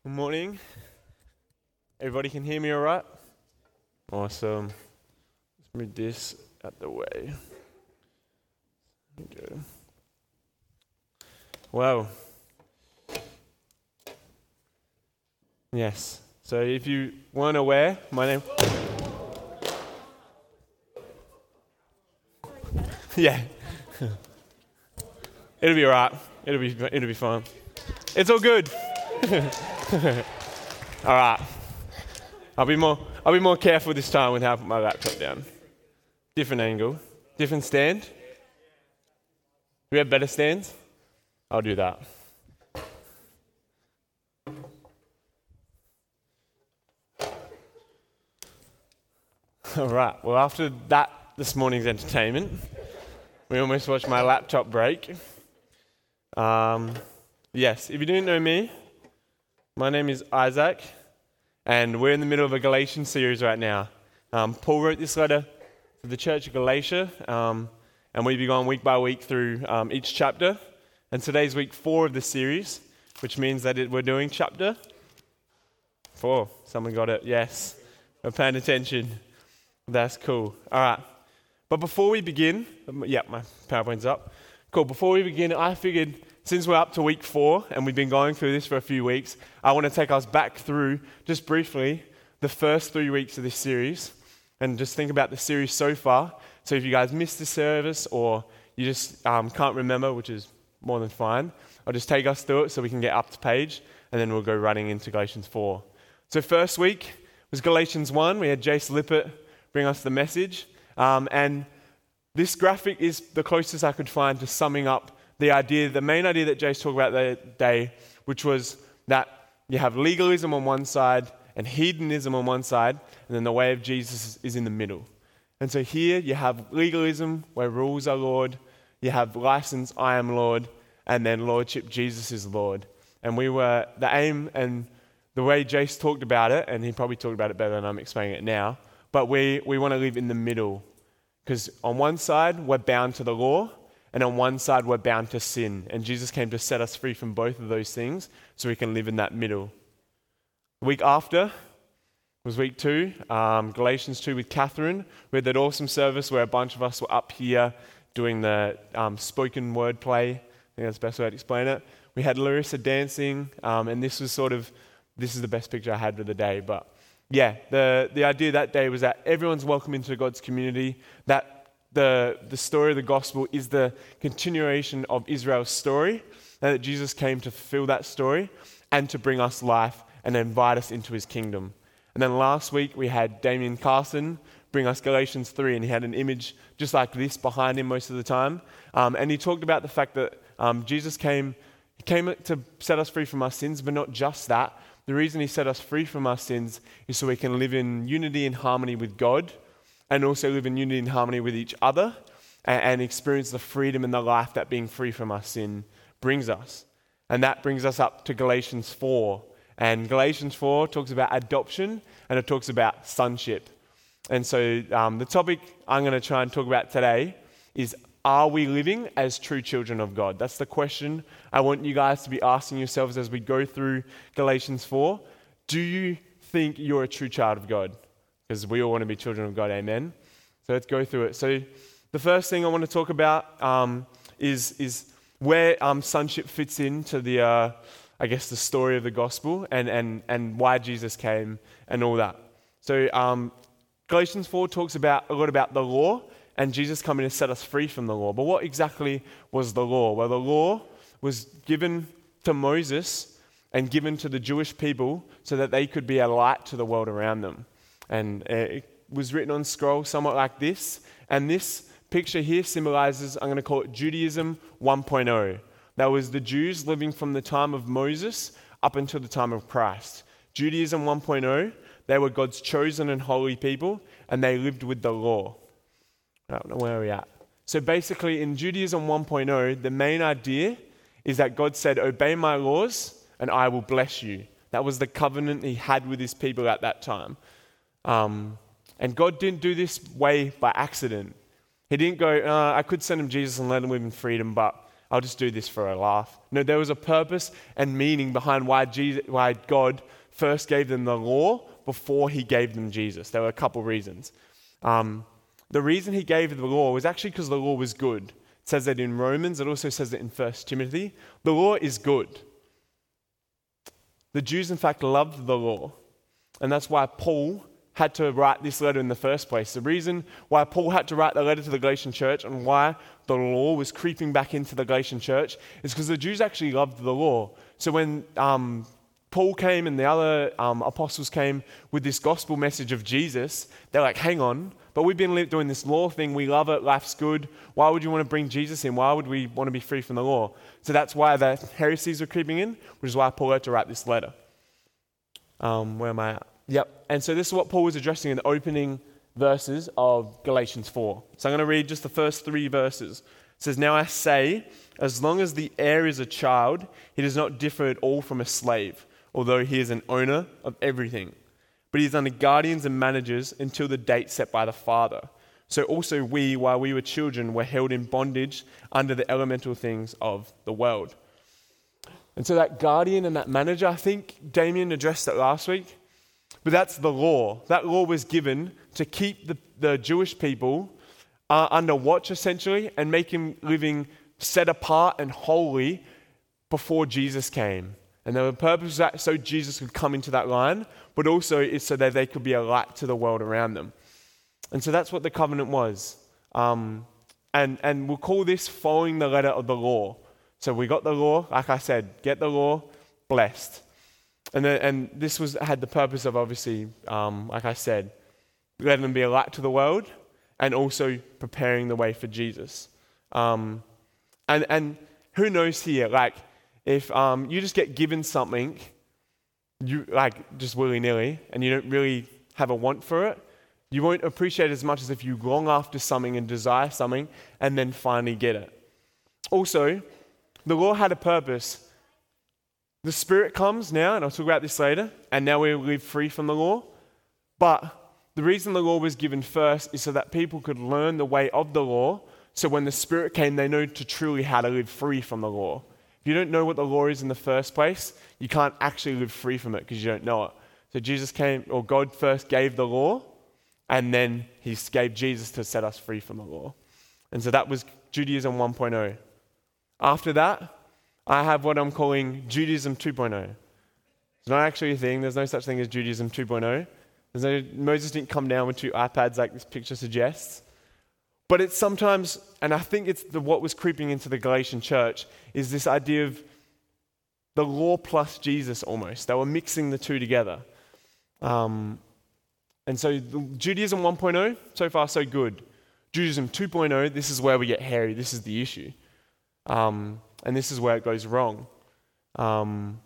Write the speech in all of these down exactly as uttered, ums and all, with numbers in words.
Good morning. Everybody can hear me all right? Awesome. Let's move this out the way. There we go. Wow. Yes. So if you weren't aware, my name... yeah. It'll be all right. It'll be, it'll be fine. It's all good. All right. I'll be more I'll be more careful this time with how I put my laptop down. Different angle, different stand. Do we have better stands? I'll do that. All right. Well, after that this morning's entertainment, we almost watched my laptop break. Um, yes, if you didn't know me, my name is Isaac, and we're in the middle of a Galatians series right now. Um, Paul wrote this letter to the church of Galatia, um, and we've been going week by week through um, each chapter. And today's week four of the series, which means that it, we're doing chapter four. Someone got it? Yes. We're paying attention. That's cool. All right. But before we begin, yeah, my PowerPoint's up. Cool. Before we begin, I figured since we're up to week four and we've been going through this for a few weeks, I want to take us back through, just briefly, the first three weeks of this series and just think about the series so far. So if you guys missed the service or you just um, can't remember, which is more than fine, I'll just take us through it so we can get up to page and then we'll go running into Galatians four. So first week was Galatians one. We had Jace Lippert bring us the message. Um, and this graphic is the closest I could find to summing up the idea, the main idea that Jace talked about that day, which was that you have legalism on one side and hedonism on one side, and then the way of Jesus is in the middle. And so here you have legalism, where rules are Lord, you have license, I am Lord, and then lordship, Jesus is Lord. And we were, the aim and the way Jace talked about it, and he probably talked about it better than I'm explaining it now, but we, we want to live in the middle. Because on one side, we're bound to the law, and on one side, we're bound to sin. And Jesus came to set us free from both of those things so we can live in that middle. The week after was week two, um, Galatians two with Catherine. We had that awesome service where a bunch of us were up here doing the um, spoken word play. I think that's the best way to explain it. We had Larissa dancing, um, and this was sort of, this is the best picture I had of the day. But yeah, the, the idea that day was that everyone's welcome into God's community, that The, the story of the gospel is the continuation of Israel's story, and that Jesus came to fulfill that story and to bring us life and invite us into his kingdom. And then last week we had Damien Carson bring us Galatians three, and he had an image just like this behind him most of the time. Um, and he talked about the fact that um, Jesus came, came to set us free from our sins, but not just that. The reason he set us free from our sins is so we can live in unity and harmony with God, and also live in unity and harmony with each other and, and experience the freedom and the life that being free from our sin brings us. And that brings us up to Galatians four. And Galatians four talks about adoption and it talks about sonship. And so um, the topic I'm going to try and talk about today is, are we living as true children of God? That's the question I want you guys to be asking yourselves as we go through Galatians four. Do you think you're a true child of God? Because we all want to be children of God, amen? So let's go through it. So the first thing I want to talk about um, is, is where um, sonship fits into the, uh, I guess, the story of the gospel and, and, and why Jesus came and all that. So um, Galatians four talks about a lot about the law and Jesus coming to set us free from the law. But what exactly was the law? Well, the law was given to Moses and given to the Jewish people so that they could be a light to the world around them. And it was written on scroll somewhat like this. And this picture here symbolizes, I'm going to call it Judaism one point oh. That was the Jews living from the time of Moses up until the time of Christ. Judaism one point oh, they were God's chosen and holy people, and they lived with the law. I don't know where we're at. So basically in Judaism one point oh, the main idea is that God said, obey my laws and I will bless you. That was the covenant he had with his people at that time. Um, and God didn't do this way by accident. He didn't go, uh, I could send him Jesus and let him live in freedom, but I'll just do this for a laugh. No, there was a purpose and meaning behind why Jesus, why God first gave them the law before he gave them Jesus. There were a couple reasons. Um, the reason he gave the law was actually because the law was good. It says that in Romans. It also says it in First Timothy. The law is good. The Jews, in fact, loved the law. And that's why Paul had to write this letter in the first place. The reason why Paul had to write the letter to the Galatian church and why the law was creeping back into the Galatian church is because the Jews actually loved the law. So when um, Paul came and the other um, apostles came with this gospel message of Jesus, they're like, hang on, but we've been doing this law thing. We love it. Life's good. Why would you want to bring Jesus in? Why would we want to be free from the law? So that's why the heresies were creeping in, which is why Paul had to write this letter. Um, where am I at? Yep. And so this is what Paul was addressing in the opening verses of Galatians four. So I'm going to read just the first three verses. It says, "Now I say, as long as the heir is a child, he does not differ at all from a slave, although he is an owner of everything. But he is under guardians and managers until the date set by the Father. So also we, while we were children, were held in bondage under the elemental things of the world." And so that guardian and that manager, I think Damien addressed it last week, but that's the law. That law was given to keep the, the Jewish people uh, under watch, essentially, and make him living set apart and holy before Jesus came. And the purpose was that so Jesus could come into that line, but also is so that they could be a light to the world around them. And so that's what the covenant was. Um, and, and we'll call this following the letter of the law. So we got the law, like I said, get the law, blessed. And then, and this was had the purpose of obviously, um, like I said, letting them be a light to the world and also preparing the way for Jesus. Um, and, and who knows here, like if um, you just get given something, you like just willy-nilly, and you don't really have a want for it, you won't appreciate it as much as if you long after something and desire something and then finally get it. Also, the law had a purpose. The Spirit comes now, and I'll talk about this later, and now we live free from the law. But the reason the law was given first is so that people could learn the way of the law, so when the Spirit came, they know to truly how to live free from the law. If you don't know what the law is in the first place, you can't actually live free from it because you don't know it. So Jesus came, or God first gave the law, and then he gave Jesus to set us free from the law. And so that was Judaism one point oh. After that, I have what I'm calling Judaism two point oh. It's not actually a thing. There's no such thing as Judaism two point oh. There's no, Moses didn't come down with two iPads like this picture suggests. But it's sometimes, and I think it's the, what was creeping into the Galatian church, is this idea of the law plus Jesus almost. They were mixing the two together. Um, and so Judaism one point oh, so far so good. Judaism two point oh, this is where we get hairy. This is the issue. Um, and this is where it goes wrong. Um,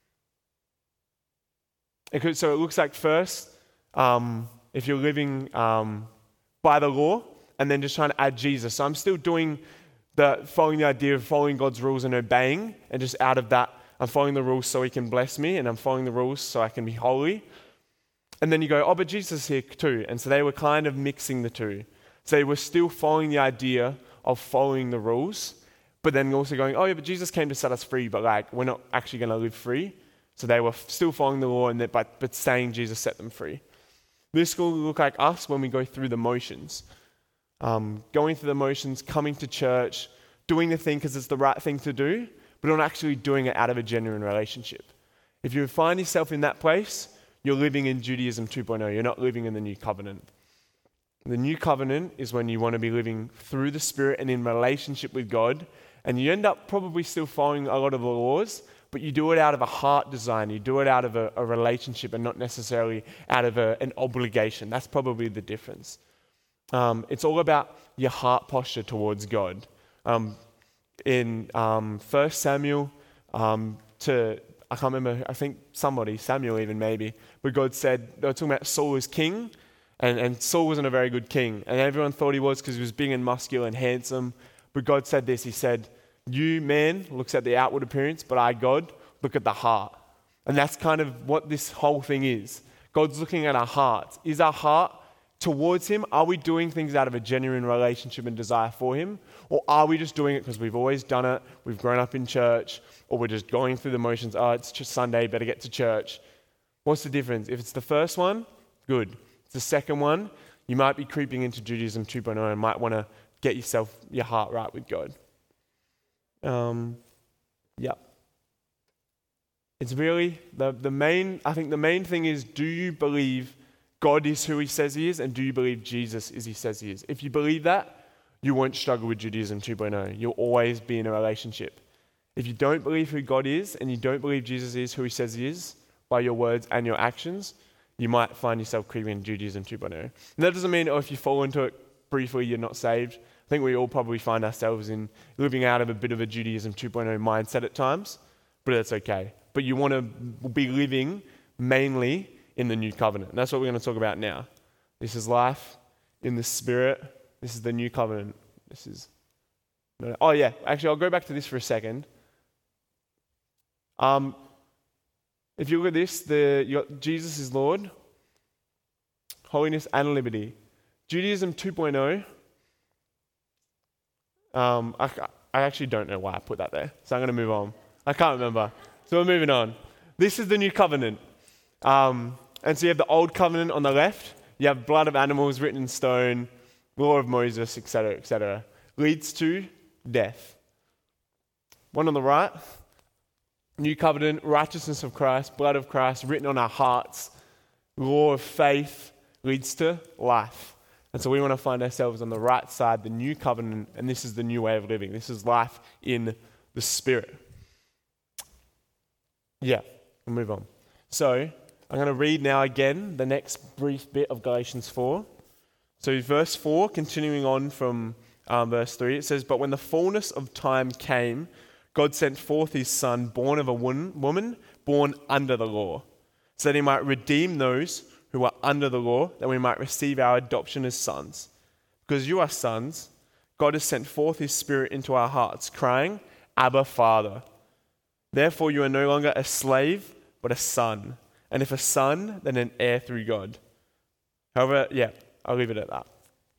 it could, so it looks like first, um, if you're living um, by the law and then just trying to add Jesus. So I'm still doing the following the idea of following God's rules and obeying, and just out of that, I'm following the rules so he can bless me, and I'm following the rules so I can be holy. And then you go, oh, but Jesus is here too. And so they were kind of mixing the two. So they were still following the idea of following the rules, but then also going, oh yeah, but Jesus came to set us free, but like we're not actually going to live free. So they were still following the law, and that, but, but saying Jesus set them free. This will look like us when we go through the motions. Um, going through the motions, coming to church, doing the thing because it's the right thing to do, but not actually doing it out of a genuine relationship. If you find yourself in that place, you're living in Judaism two point oh. You're not living in the New Covenant. The New Covenant is when you want to be living through the Spirit and in relationship with God, and you end up probably still following a lot of the laws, but you do it out of a heart design. You do it out of a, a relationship and not necessarily out of a, an obligation. That's probably the difference. Um, it's all about your heart posture towards God. Um, in um, First Samuel, um, to I can't remember, I think somebody, Samuel even maybe, but God said, they were talking about Saul as king, and, and Saul wasn't a very good king, and everyone thought he was because he was big and muscular and handsome. But God said this, he said, you, man, looks at the outward appearance, but I, God, look at the heart. And that's kind of what this whole thing is. God's looking at our hearts. Is our heart towards him? Are we doing things out of a genuine relationship and desire for him? Or are we just doing it because we've always done it, we've grown up in church, or we're just going through the motions, oh, it's just Sunday, better get to church. What's the difference? If it's the first one, good. If it's the second one, you might be creeping into Judaism two point oh and might want to get yourself, your heart right with God. Um, yeah. It's really, the, the main, I think the main thing is, do you believe God is who he says he is, and do you believe Jesus is who he says he is? If you believe that, you won't struggle with Judaism two point oh. You'll always be in a relationship. If you don't believe who God is, and you don't believe Jesus is who he says he is, by your words and your actions, you might find yourself creeping in Judaism two point oh. And that doesn't mean, oh, if you fall into it briefly, you're not saved. I think we all probably find ourselves in living out of a bit of a Judaism two point oh mindset at times, but that's okay. But you want to be living mainly in the new covenant. And that's what we're going to talk about now. This is life in the Spirit. This is the new covenant. This is... Oh yeah, actually I'll go back to this for a second. Um, if you look at this, the, you got Jesus is Lord, holiness and liberty. Judaism two point oh, um, I, I actually don't know why I put that there, so I'm going to move on. I can't remember. So we're moving on. This is the new covenant. Um, and so you have the old covenant on the left. You have blood of animals written in stone, law of Moses, et cetera, et cetera. Leads to death. One on the right, new covenant, righteousness of Christ, blood of Christ written on our hearts, law of faith leads to life. And so we want to find ourselves on the right side, the new covenant, and this is the new way of living. This is life in the Spirit. Yeah, we'll move on. So I'm going to read now again the next brief bit of Galatians four. So verse four, continuing on from um, verse three, it says, "But when the fullness of time came, God sent forth his Son, born of a woman, born under the law, so that he might redeem those who are under the law, that we might receive our adoption as sons. Because you are sons, God has sent forth his Spirit into our hearts, crying, 'Abba, Father.' Therefore you are no longer a slave, but a son. And if a son, then an heir through God." However, yeah, I'll leave it at that.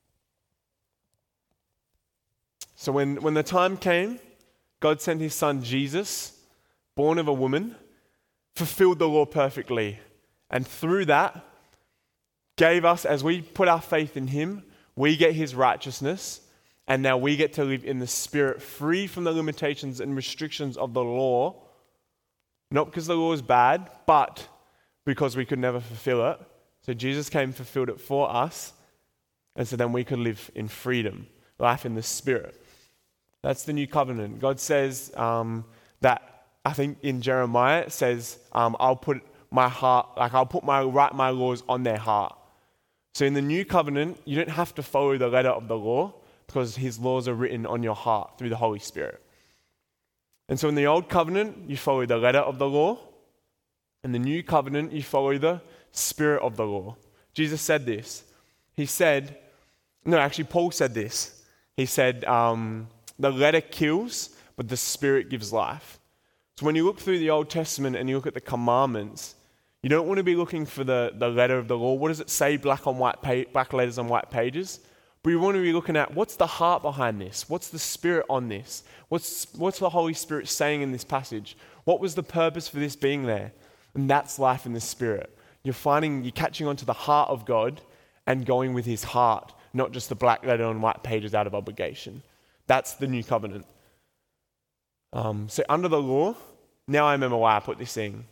So when, when the time came, God sent his Son Jesus, born of a woman, fulfilled the law perfectly. And through that, gave us, as we put our faith in him, we get his righteousness. And now we get to live in the Spirit, free from the limitations and restrictions of the law. Not because the law is bad, but because we could never fulfill it. So Jesus came and fulfilled it for us. And so then we could live in freedom, life in the Spirit. That's the new covenant. God says um, that, I think in Jeremiah, it says, um, I'll put my heart, like I'll put my write my laws on their heart. So in the new covenant, you don't have to follow the letter of the law, because his laws are written on your heart through the Holy Spirit. And so in the old covenant, you follow the letter of the law. In the new covenant, you follow the spirit of the law. Jesus said this. He said, no, actually Paul said this. He said, um, the letter kills, but the Spirit gives life. So when you look through the Old Testament and you look at the commandments, you don't want to be looking for the, the letter of the law. What does it say, black on white pa- black letters on white pages? But you want to be looking at, what's the heart behind this? What's the Spirit on this? What's, what's the Holy Spirit saying in this passage? What was the purpose for this being there? And that's life in the Spirit. You're finding, you're catching on to the heart of God and going with his heart, not just the black letter on white pages out of obligation. That's the new covenant. Um, so under the law, now I remember why I put this thing.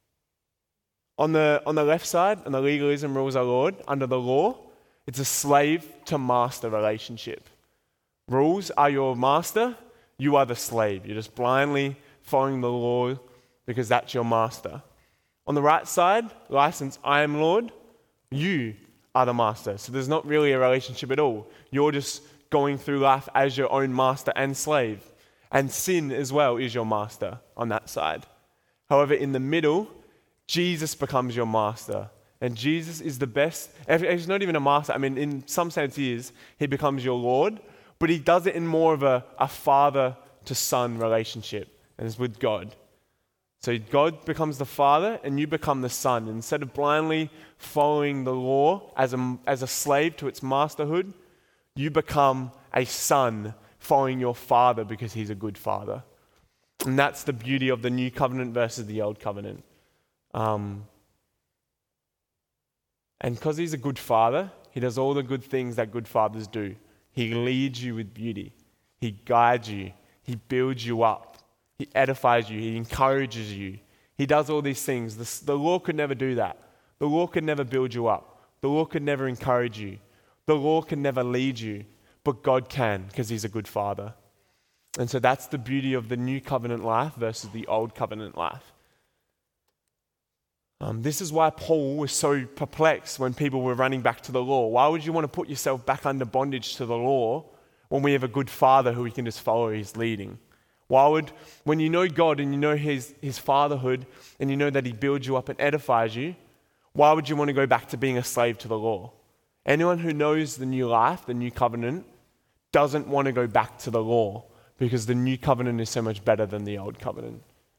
On the, on the left side, and the legalism rules our Lord, under the law, it's a slave to master relationship. Rules are your master, you are the slave. You're just blindly following the law because that's your master. On the right side, license, I am Lord, you are the master. So there's not really a relationship at all. You're just going through life as your own master and slave. And sin as well is your master on that side. However, in the middle, Jesus becomes your master. And Jesus is the best. He's not even a master. I mean, in some sense he is. He becomes your Lord. But he does it in more of a, a father to son relationship. And it's with God. So God becomes the Father and you become the Son. Instead of blindly following the law as a, as a slave to its masterhood, you become a son following your Father because he's a good Father. And that's the beauty of the new covenant versus the old covenant. Um, and because he's a good Father, he does all the good things that good fathers do. He leads you with beauty. He guides you. He builds you up. He edifies you. He encourages you. He does all these things. The, the law could never do that. The law could never build you up. The law could never encourage you. The law can never lead you. But God can, because he's a good Father. And so that's the beauty of the new covenant life versus the old covenant life. Um, this is why Paul was so perplexed when people were running back to the law. Why would you want to put yourself back under bondage to the law when we have a good Father who we can just follow his leading? Why would, when you know God and you know his, his fatherhood and you know that he builds you up and edifies you, why would you want to go back to being a slave to the law? Anyone who knows the new life, the new covenant, doesn't want to go back to the law because the new covenant is so much better than the old covenant.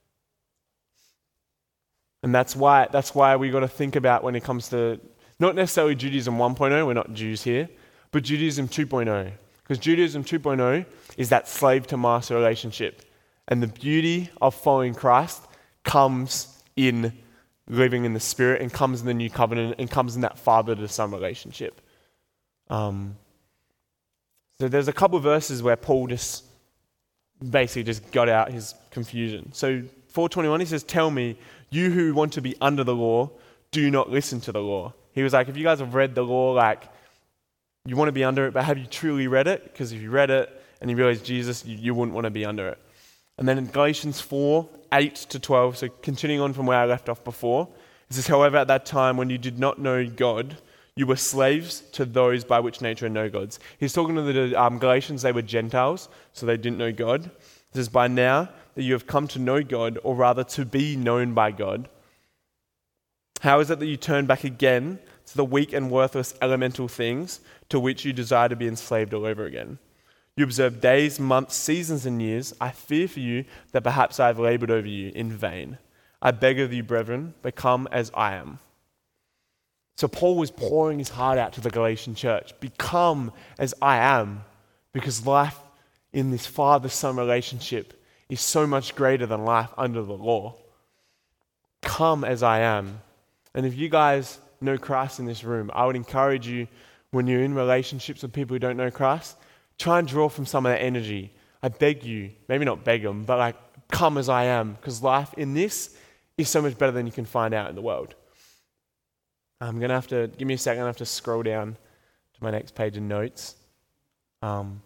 And that's why that's why we got to think about when it comes to not necessarily Judaism one point oh, we're not Jews here, but Judaism two point oh. Because Judaism two point oh is that slave to master relationship. And the beauty of following Christ comes in living in the Spirit and comes in the new covenant and comes in that father to son relationship. Um, so there's a couple of verses where Paul just basically just got out his confusion. So four twenty-one, he says, "Tell me, you who want to be under the law, do not listen to the law." He was like, if you guys have read the law, like, you want to be under it, but have you truly read it? Because if you read it and you realize Jesus, you, you wouldn't want to be under it. And then in Galatians four, eight to twelve, so continuing on from where I left off before, it says, "However, at that time when you did not know God, you were slaves to those by which nature are no gods." He's talking to the um, Galatians, they were Gentiles, so they didn't know God. It says, "By now that you have come to know God, or rather to be known by God, how is it that you turn back again to the weak and worthless elemental things to which you desire to be enslaved all over again? You observe days, months, seasons, and years. I fear for you that perhaps I have labored over you in vain. I beg of you, brethren, become as I am." So Paul was pouring his heart out to the Galatian church. Become as I am, because life in this father-son relationship is so much greater than life under the law. Come as I am. And if you guys know Christ in this room, I would encourage you, when you're in relationships with people who don't know Christ, try and draw from some of that energy. I beg you, maybe not beg them, but like, come as I am, because life in this is so much better than you can find out in the world. I'm going to have to, give me a second, I have to scroll down to my next page of notes. Um,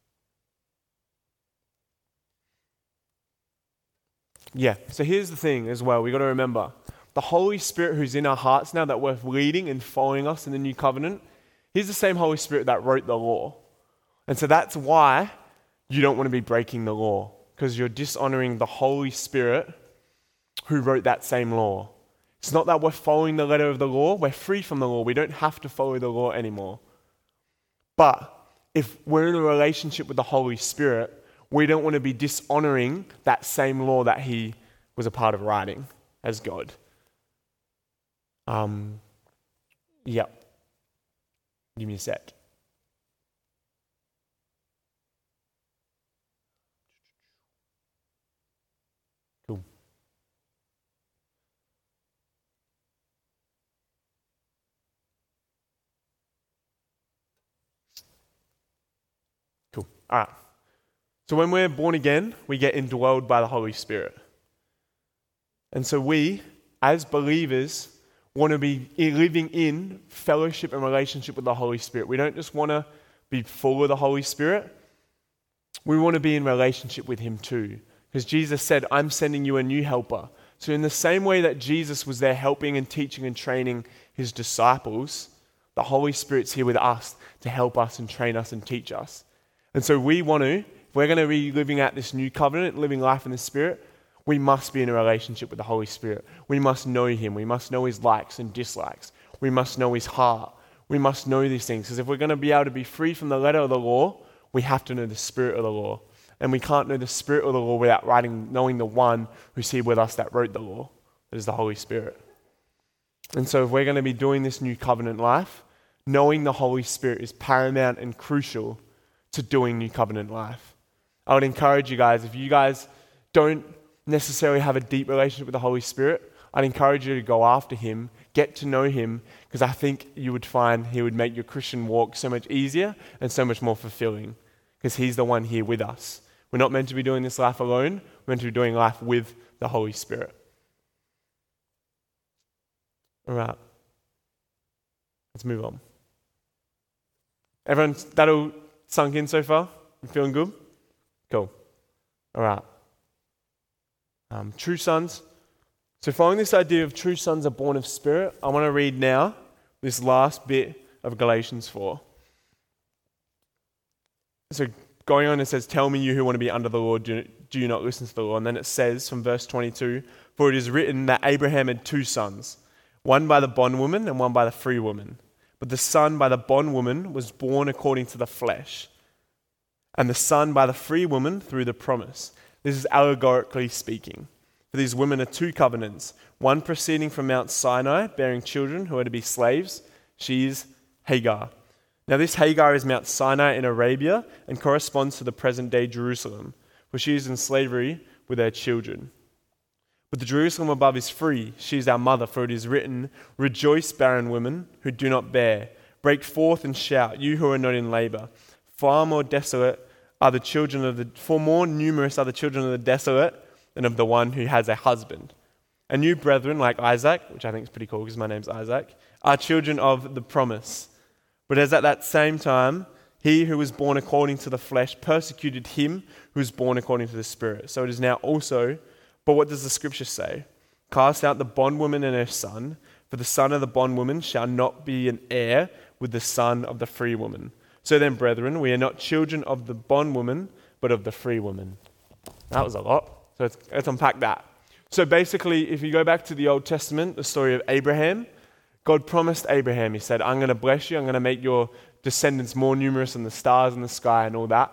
yeah, so here's the thing as well, we got to remember, the Holy Spirit who's in our hearts now that we're leading and following us in the new covenant, he's the same Holy Spirit that wrote the law. And so that's why you don't want to be breaking the law, because you're dishonoring the Holy Spirit who wrote that same law. It's not that we're following the letter of the law. We're free from the law. We don't have to follow the law anymore. But if we're in a relationship with the Holy Spirit, we don't want to be dishonoring that same law that he was a part of writing as God. Um, yeah. Give me a sec. Cool. Cool. All right. So when we're born again, we get indwelled by the Holy Spirit. And so we, as believers, want to be living in fellowship and relationship with the Holy Spirit. We don't just want to be full of the Holy Spirit. We want to be in relationship with him too. Because Jesus said, "I'm sending you a new helper." So in the same way that Jesus was there helping and teaching and training his disciples, the Holy Spirit's here with us to help us and train us and teach us. And so we want to, if we're going to be living out this new covenant, living life in the Spirit, we must be in a relationship with the Holy Spirit. We must know him. We must know his likes and dislikes. We must know his heart. We must know these things. Because if we're going to be able to be free from the letter of the law, we have to know the spirit of the law. And we can't know the Spirit of the law without writing, knowing the one who's here with us that wrote the law. That is the Holy Spirit. And so if we're going to be doing this new covenant life, knowing the Holy Spirit is paramount and crucial to doing new covenant life. I would encourage you guys, if you guys don't necessarily have a deep relationship with the Holy Spirit, I'd encourage you to go after him, get to know him, because I think you would find he would make your Christian walk so much easier and so much more fulfilling, because he's the one here with us. We're not meant to be doing this life alone. We're meant to be doing life with the Holy Spirit. All right. Let's move on. Everyone, that all sunk in so far? You feeling good? Cool. All right. Um, true sons. So following this idea of true sons are born of spirit, I want to read now this last bit of Galatians four. So going on, it says, tell me you who want to be under the law, do, do you not listen to the law? And then it says from verse twenty-two, for it is written that Abraham had two sons, one by the bondwoman and one by the free woman. But the son by the bondwoman was born according to the flesh, and the son by the free woman through the promise. This is allegorically speaking. For these women are two covenants, one proceeding from Mount Sinai, bearing children who are to be slaves. She is Hagar. Now this Hagar is Mount Sinai in Arabia and corresponds to the present-day Jerusalem, for she is in slavery with her children. But the Jerusalem above is free. She is our mother, for it is written, rejoice, barren women who do not bear. Break forth and shout, you who are not in labor. Far more desolate are the children of the, for more numerous are the children of the desolate than of the one who has a husband. And you, brethren, like Isaac, which I think is pretty cool because my name's Isaac, are children of the promise. But as at that same time, he who was born according to the flesh persecuted him who was born according to the Spirit. So it is now also, but what does the scripture say? Cast out the bondwoman and her son, for the son of the bondwoman shall not be an heir with the son of the free woman. So then, brethren, we are not children of the bondwoman, but of the free woman. That was a lot. So let's, let's unpack that. So basically, if you go back to the Old Testament, the story of Abraham, God promised Abraham, he said, I'm going to bless you, I'm going to make your descendants more numerous than the stars in the sky and all that.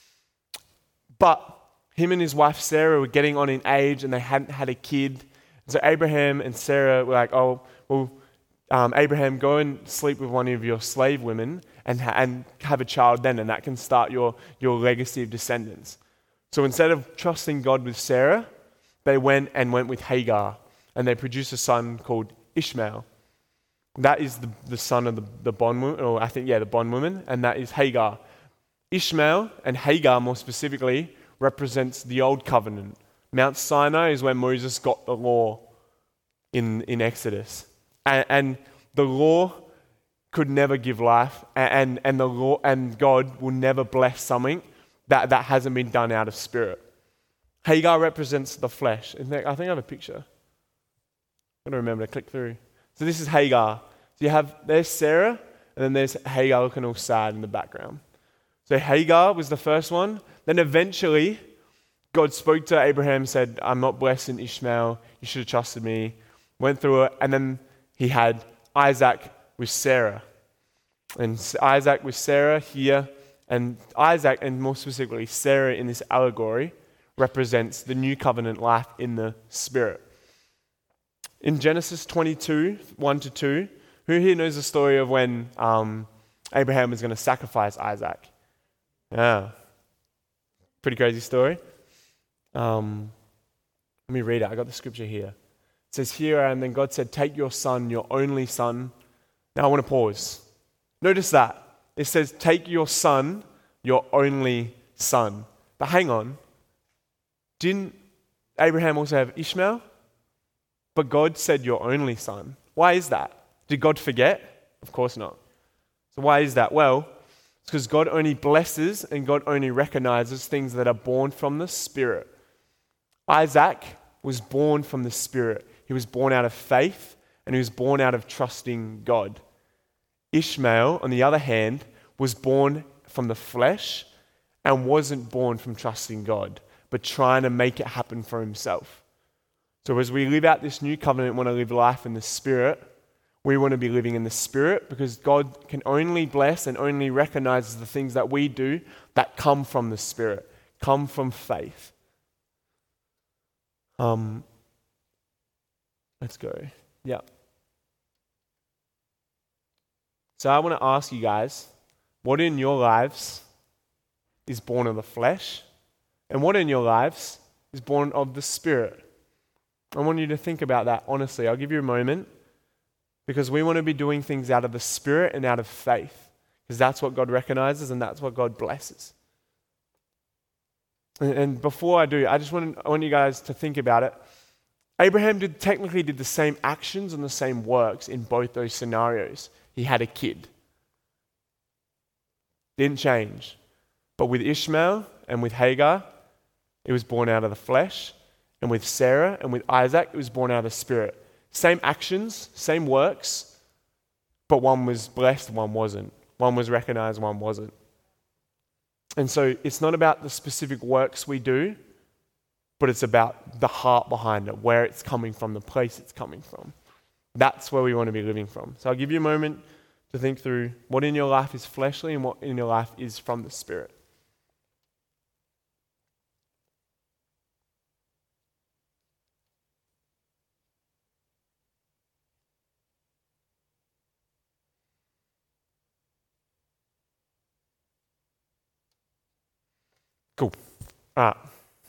But him and his wife Sarah were getting on in age and they hadn't had a kid. So Abraham and Sarah were like, oh, well, um, Abraham, go and sleep with one of your slave women and, ha- and have a child then, and that can start your, your legacy of descendants. So instead of trusting God with Sarah, they went and went with Hagar, and they produced a son called Ishmael. That is the, the son of the, the bondwoman, or I think, yeah, the bondwoman, and that is Hagar. Ishmael, and Hagar more specifically, represents the old covenant. Mount Sinai is where Moses got the law in, in Exodus. And, and the law could never give life, and, and the law and God will never bless something that, that hasn't been done out of spirit. Hagar represents the flesh. I think I have a picture. I'm going to remember to click through. So this is Hagar. So you have, there's Sarah, and then there's Hagar looking all sad in the background. So Hagar was the first one. Then eventually, God spoke to Abraham, said, I'm not blessed in Ishmael. You should have trusted me. Went through it, and then he had Isaac with Sarah. And Isaac with Sarah here, and Isaac, and more specifically Sarah in this allegory, represents the new covenant life in the Spirit. In Genesis twenty-two, one to two, who here knows the story of when um, Abraham was going to sacrifice Isaac? Yeah. Pretty crazy story. Um, let me read it. I got the scripture here. It says here, and then God said, take your son, your only son. Now I want to pause. Notice that. It says, take your son, your only son. But hang on. Didn't Abraham also have Ishmael? But God said your only son. Why is that? Did God forget? Of course not. So why is that? Well, it's because God only blesses and God only recognizes things that are born from the Spirit. Isaac was born from the Spirit. He was born out of faith and he was born out of trusting God. Ishmael, on the other hand, was born from the flesh and wasn't born from trusting God, but trying to make it happen for himself. So as we live out this new covenant, want to live life in the Spirit, we want to be living in the Spirit because God can only bless and only recognizes the things that we do that come from the Spirit, come from faith. Um, let's go. Yeah. So I want to ask you guys, what in your lives is born of the flesh? And what in your lives is born of the Spirit? I want you to think about that honestly. I'll give you a moment because we want to be doing things out of the Spirit and out of faith because that's what God recognizes and that's what God blesses. And, and before I do, I just want, I want you guys to think about it. Abraham did technically did the same actions and the same works in both those scenarios. He had a kid. Didn't change. But with Ishmael and with Hagar, it was born out of the flesh. And with Sarah and with Isaac, it was born out of the Spirit. Same actions, same works, but one was blessed, one wasn't. One was recognized, one wasn't. And so it's not about the specific works we do, but it's about the heart behind it, where it's coming from, the place it's coming from. That's where we want to be living from. So I'll give you a moment to think through what in your life is fleshly and what in your life is from the Spirit. Cool. All right.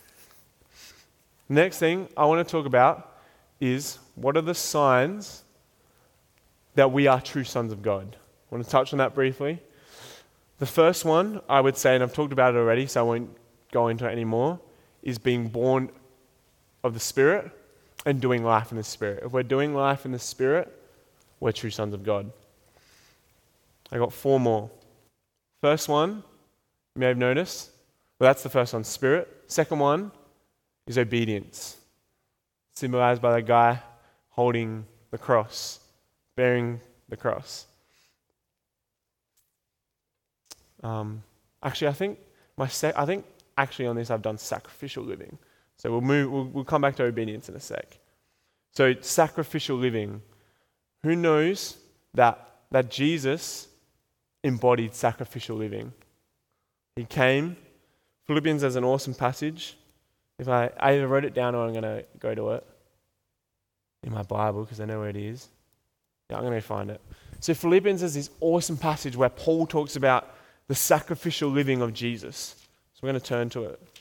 Next thing I want to talk about is what are the signs that we are true sons of God? I want to touch on that briefly. The first one, I would say, and I've talked about it already, so I won't go into it anymore, is being born of the Spirit and doing life in the Spirit. If we're doing life in the Spirit, we're true sons of God. I got four more. First one, you may have noticed, well, that's the first one, Spirit. Second one is obedience, symbolized by the guy holding the cross, bearing the cross. Um, actually, I think my sec- I think actually on this I've done sacrificial living. So we'll move. We'll, we'll come back to obedience in a sec. So sacrificial living. Who knows that that Jesus embodied sacrificial living? He came. Philippians is an awesome passage. If I, I either wrote it down or I'm going to go to it in my Bible because I know where it is. Yeah, I'm going to find it. So Philippians is this awesome passage where Paul talks about the sacrificial living of Jesus. So we're going to turn to it.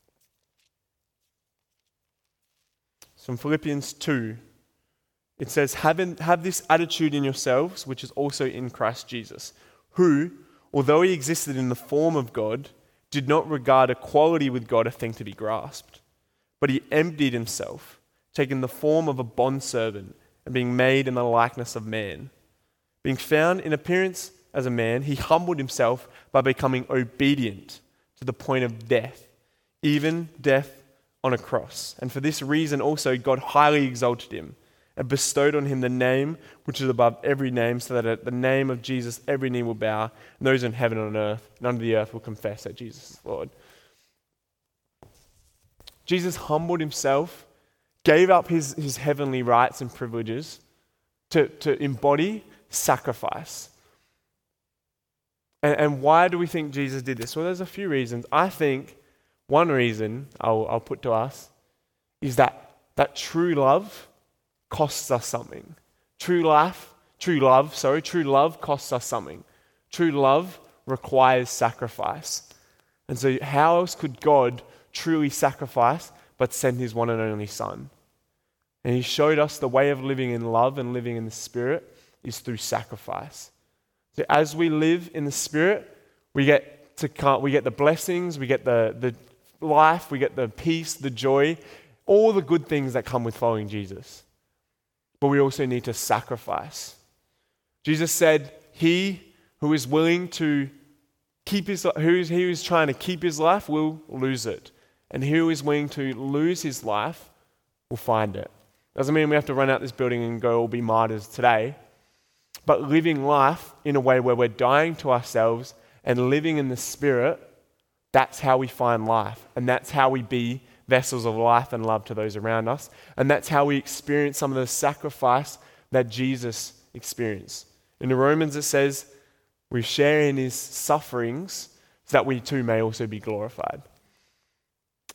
So in Philippians two, it says, have, in, have this attitude in yourselves, which is also in Christ Jesus, who, although he existed in the form of God, did not regard equality with God a thing to be grasped, but he emptied himself, taking the form of a bondservant and being made in the likeness of man. Being found in appearance as a man, he humbled himself by becoming obedient to the point of death, even death on a cross. And for this reason also God highly exalted him and bestowed on him the name which is above every name, so that at the name of Jesus every knee will bow, and those in heaven and on earth and under the earth will confess that Jesus is Lord. Jesus humbled himself, gave up his, his heavenly rights and privileges to, to embody sacrifice. And, and why do we think Jesus did this? Well, there's a few reasons. I think one reason I'll, I'll put to us is that that true love costs us something. True life, true love, sorry, true love costs us something. True love requires sacrifice. And so how else could God truly sacrifice but send his one and only Son? And he showed us the way of living in love and living in the Spirit is through sacrifice. So as we live in the Spirit, we get to we get the blessings, we get the, the life, we get the peace, the joy, all the good things that come with following Jesus. But we also need to sacrifice. Jesus said, he who is willing to keep his, who is, he who is trying to keep his life will lose it. And he who is willing to lose his life will find it. Doesn't mean we have to run out this building and go all be martyrs today. But living life in a way where we're dying to ourselves and living in the Spirit, that's how we find life. And that's how we be vessels of life and love to those around us. And that's how we experience some of the sacrifice that Jesus experienced. In the Romans it says, we share in his sufferings so that we too may also be glorified.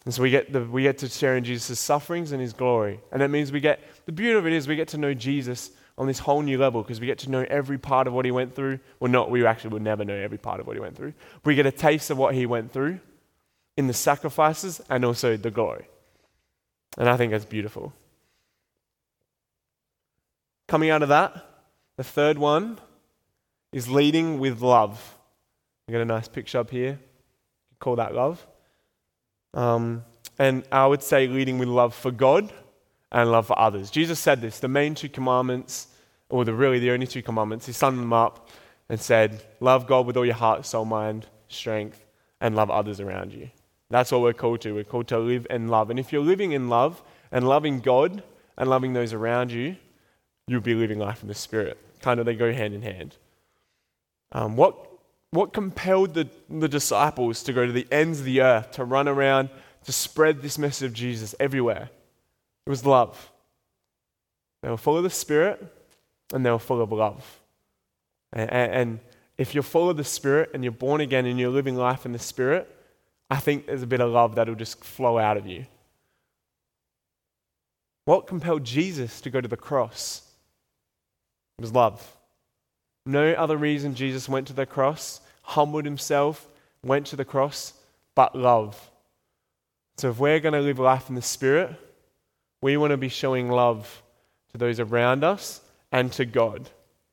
And so we get the, we get to share in Jesus' sufferings and his glory. And that means we get, the beauty of it is we get to know Jesus on this whole new level because we get to know every part of what he went through. Well, not, we actually will never know every part of what he went through. We get a taste of what he went through in the sacrifices and also the glory. And I think that's beautiful. Coming out of that, the third one is leading with love. You got a nice picture up here. You call that love. Um, and I would say leading with love for God and love for others. Jesus said this, the main two commandments, or the really the only two commandments, he summed them up and said, love God with all your heart, soul, mind, strength, and love others around you. That's what we're called to. We're called to live in love. And if you're living in love and loving God and loving those around you, you'll be living life in the Spirit. Kind of, they go hand in hand. Um, what what compelled the, the disciples to go to the ends of the earth, to run around, to spread this message of Jesus everywhere? It was love. They were full of the Spirit and they were full of love. And, and, and if you're full of the Spirit and you're born again and you're living life in the Spirit, I think there's a bit of love that'll just flow out of you. What compelled Jesus to go to the cross? It was love. No other reason Jesus went to the cross, humbled himself, went to the cross, but love. So if we're going to live life in the Spirit, we want to be showing love to those around us and to God.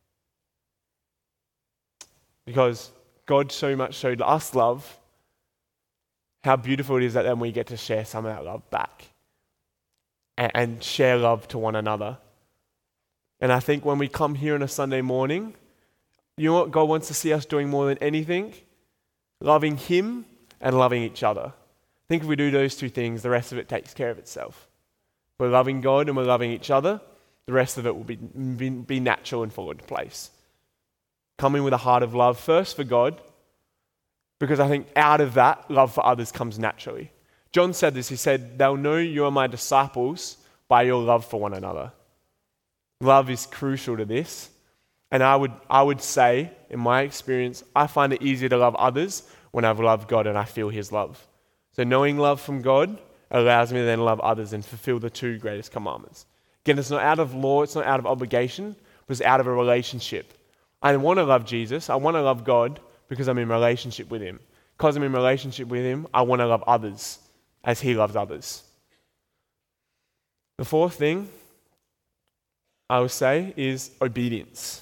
Because God so much showed us love, how beautiful it is that then we get to share some of that love back and, and share love to one another. And I think when we come here on a Sunday morning, you know what God wants to see us doing more than anything? Loving him and loving each other. I think if we do those two things, the rest of it takes care of itself. We're loving God and we're loving each other. The rest of it will be, be, be natural and fall into place. Coming with a heart of love first for God, because I think out of that, love for others comes naturally. John said this, he said, they'll know you are my disciples by your love for one another. Love is crucial to this. And I would I would say, in my experience, I find it easier to love others when I've loved God and I feel his love. So knowing love from God allows me to then love others and fulfill the two greatest commandments. Again, it's not out of law, it's not out of obligation, but it's out of a relationship. I want to love Jesus, I want to love God because I'm in relationship with him. Because I'm in relationship with him, I want to love others as he loves others. The fourth thing I would say is obedience.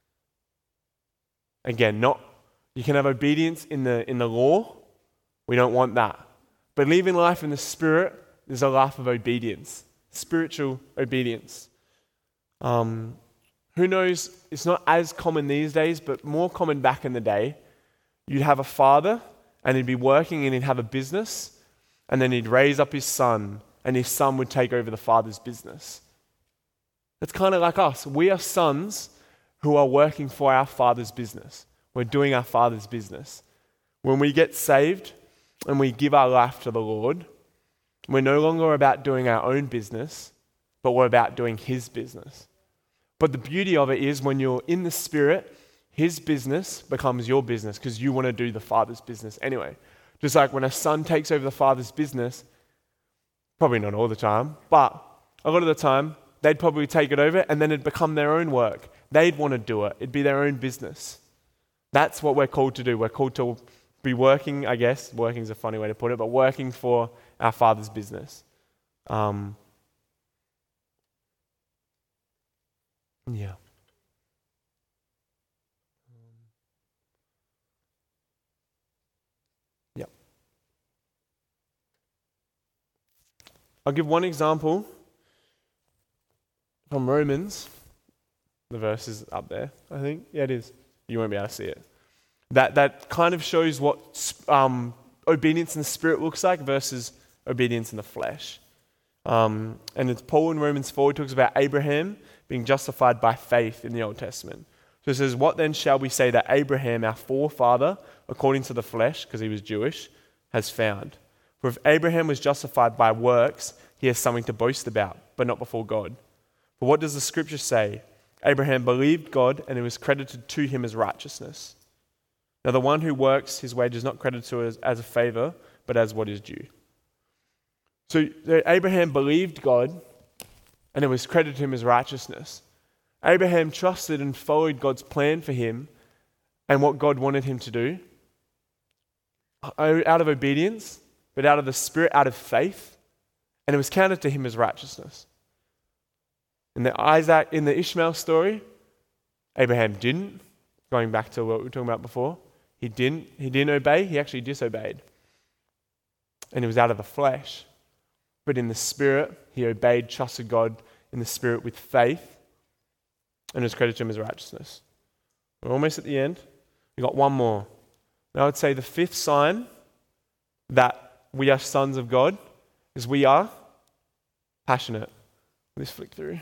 Again, not you can have obedience in the in the law. We don't want that. But living life in the Spirit is a life of obedience, spiritual obedience. Um, who knows? It's not as common these days, but more common back in the day. You'd have a father, and he'd be working, and he'd have a business, and then he'd raise up his son, and his son would take over the father's business. It's kind of like us. We are sons who are working for our Father's business. We're doing our Father's business. When we get saved and we give our life to the Lord, we're no longer about doing our own business, but we're about doing his business. But the beauty of it is when you're in the Spirit, his business becomes your business because you want to do the Father's business anyway. Just like when a son takes over the Father's business, probably not all the time, but a lot of the time, they'd probably take it over and then it'd become their own work. They'd want to do it. It'd be their own business. That's what we're called to do. We're called to be working, I guess, working is a funny way to put it, but working for our Father's business. Um, yeah. Yeah. I'll give one example from Romans. The verse is up there, I think. Yeah, it is. You won't be able to see it. That that kind of shows what um, obedience in the Spirit looks like versus obedience in the flesh. Um, and it's Paul in Romans four, he talks about Abraham being justified by faith in the Old Testament. So it says, what then shall we say that Abraham, our forefather, according to the flesh, because he was Jewish, has found? For if Abraham was justified by works, he has something to boast about, but not before God. But what does the scripture say? Abraham believed God, and it was credited to him as righteousness. Now the one who works, his wage is not credited to as, as a favor, but as what is due. So Abraham believed God, and it was credited to him as righteousness. Abraham trusted and followed God's plan for him and what God wanted him to do out of obedience, but out of the Spirit, out of faith, and it was counted to him as righteousness. In the Isaac, in the Ishmael story, Abraham didn't. Going back to what we were talking about before, he didn't. He didn't obey. He actually disobeyed, and it was out of the flesh. But in the Spirit, he obeyed, trusted God in the Spirit with faith, and it was credited to him as righteousness. We're almost at the end. We've got one more. And I would say the fifth sign that we are sons of God is we are passionate. Let's flick through.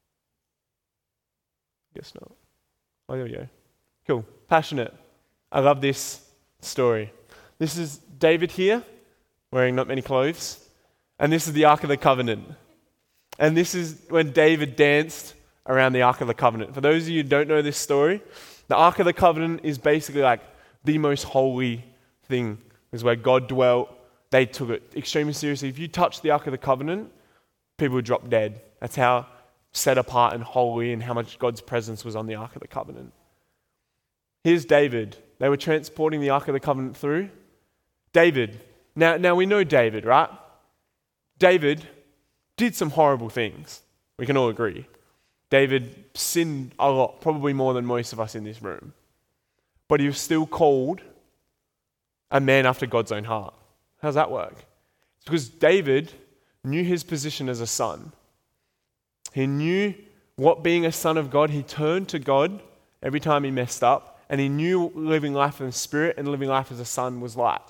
Guess not. Oh, there we go. Cool. Passionate. I love this story. This is David here, wearing not many clothes. And this is the Ark of the Covenant. And this is when David danced around the Ark of the Covenant. For those of you who don't know this story, the Ark of the Covenant is basically like the most holy thing. Is where God dwelt. They took it extremely seriously. If you touch the Ark of the Covenant, people would drop dead. That's how set apart and holy and how much God's presence was on the Ark of the Covenant. Here's David. They were transporting the Ark of the Covenant through. David. Now, now we know David, right? David did some horrible things. We can all agree. David sinned a lot, probably more than most of us in this room. But he was still called a man after God's own heart. How does that work? It's because David knew his position as a son. He knew what being a son of God, he turned to God every time he messed up, and he knew living life in the Spirit and living life as a son was like.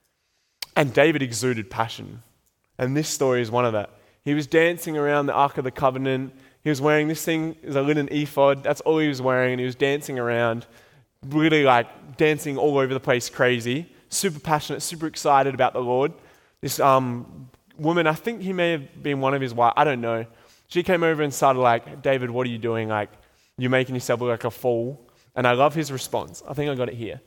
And David exuded passion. And this story is one of that. He was dancing around the Ark of the Covenant. He was wearing this thing, it was a linen ephod. That's all he was wearing, and he was dancing around, really like dancing all over the place, crazy, super passionate, super excited about the Lord. This um, woman, I think he may have been one of his wives, I don't know. She came over and started like, David, what are you doing? Like, you're making yourself look like a fool. And I love his response. I think I got it here.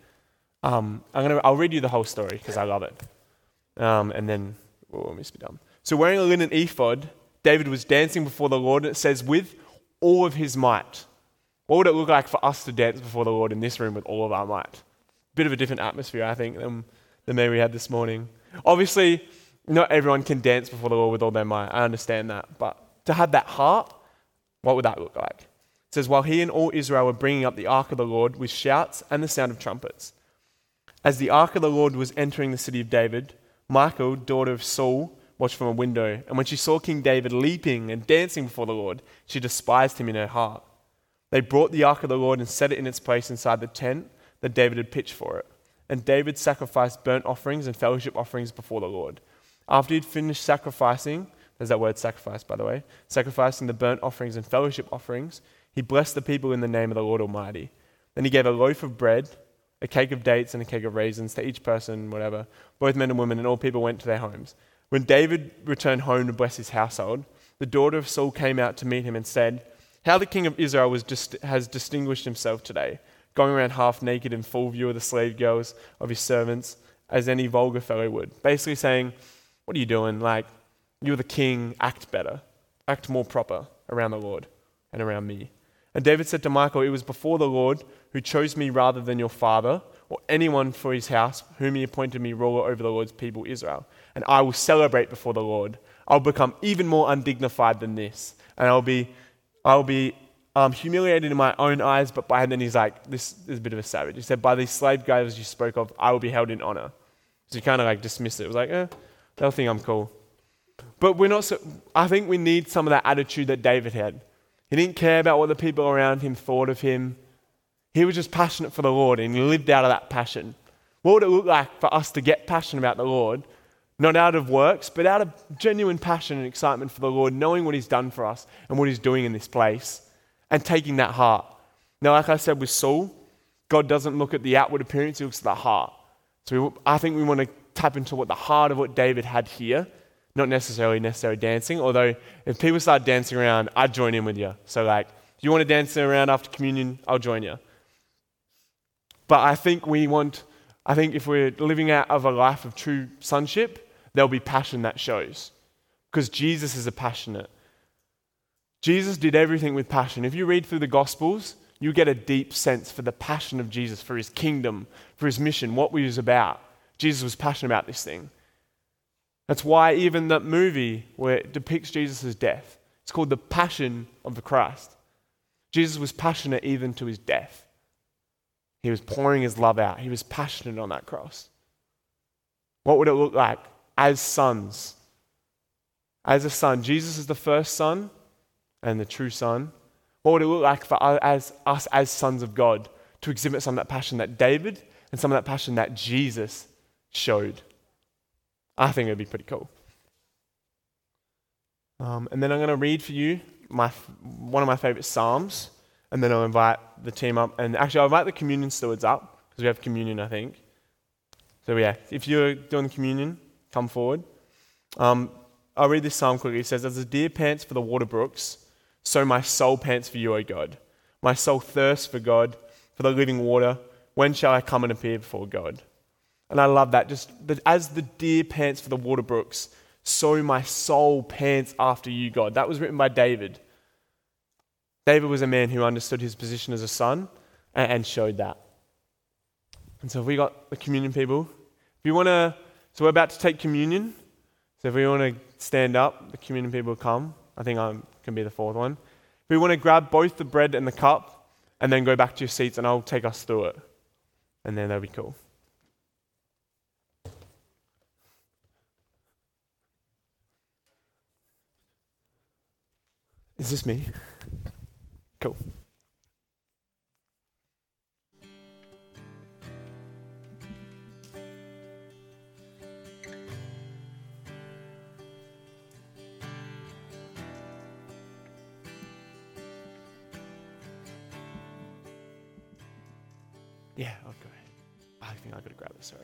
Um, I'm gonna, I'll read you the whole story because I love it. Um, and then we'll almost be done. So wearing a linen ephod, David was dancing before the Lord, and it says, with all of his might. What would it look like for us to dance before the Lord in this room with all of our might? Bit of a different atmosphere, I think, than, than maybe we had this morning. Obviously, not everyone can dance before the Lord with all their might. I understand that. But to have that heart, what would that look like? It says, while he and all Israel were bringing up the ark of the Lord with shouts and the sound of trumpets. As the ark of the Lord was entering the city of David, Michal, daughter of Saul, watched from a window. And when she saw King David leaping and dancing before the Lord, she despised him in her heart. They brought the ark of the Lord and set it in its place inside the tent that David had pitched for it. And David sacrificed burnt offerings and fellowship offerings before the Lord. After he'd finished sacrificing, there's that word sacrifice, by the way, sacrificing the burnt offerings and fellowship offerings, he blessed the people in the name of the Lord Almighty. Then he gave a loaf of bread, a cake of dates, and a cake of raisins to each person, whatever, both men and women, and all people went to their homes. When David returned home to bless his household, the daughter of Saul came out to meet him and said, how the king of Israel was just, has distinguished himself today, going around half naked in full view of the slave girls of his servants, as any vulgar fellow would. Basically saying, what are you doing? Like, you're the king, act better. Act more proper around the Lord and around me. And David said to Michal, it was before the Lord who chose me rather than your father or anyone for his house, whom he appointed me ruler over the Lord's people Israel. And I will celebrate before the Lord. I'll become even more undignified than this. And I'll be I'll be um, humiliated in my own eyes, but by then he's like, this is a bit of a savage. He said, by these slave guys you spoke of, I will be held in honor. So he kind of like dismissed it. It was like, eh, they'll think I'm cool. But we're not so, I think we need some of that attitude that David had. He didn't care about what the people around him thought of him. He was just passionate for the Lord, and he lived out of that passion. What would it look like for us to get passionate about the Lord? Not out of works, but out of genuine passion and excitement for the Lord, knowing what he's done for us and what he's doing in this place, and taking that heart. Now, like I said with Saul, God doesn't look at the outward appearance, he looks at the heart. So we, I think we want to tap into what the heart of what David had here, not necessarily necessarily dancing, although if people start dancing around, I'd join in with you. So like, if you want to dance around after communion, I'll join you. But I think we want, I think if we're living out of a life of true sonship, there'll be passion that shows. because Jesus is a passionate. Jesus did everything with passion. If you read through the Gospels, you get a deep sense for the passion of Jesus, for his kingdom, for his mission, what he was about. Jesus was passionate about this thing. That's why even that movie where it depicts Jesus' death, it's called The Passion of the Christ. Jesus was passionate even to his death. He was pouring his love out. He was passionate on that cross. What would it look like as sons? As a son, Jesus is the first son and the true son. What would it look like for us as, us as sons of God to exhibit some of that passion that David and some of that passion that Jesus showed? I think it would be pretty cool. Um, and then I'm going to read for you my one of my favorite Psalms, and then I'll invite the team up. And actually, I'll invite the communion stewards up, because we have communion, I think. So yeah, if you're doing the communion, come forward. Um, I'll read this psalm quickly. It says, "As the deer pants for the water brooks, so my soul pants for you, O God. My soul thirsts for God, for the living water. When shall I come and appear before God?" And I love that. Just that as the deer pants for the water brooks, so my soul pants after you, God. That was written by David. David was a man who understood his position as a son and, and showed that. And so if we got the communion people, if you want to, so we're about to take communion. So if we want to stand up, the communion people will come. I think I can be the fourth one. If we want to grab both the bread and the cup and then go back to your seats, and I'll take us through it. And then that'll be cool. Is this me? Cool. Yeah, I'll go ahead. I think I gotta grab this, sorry.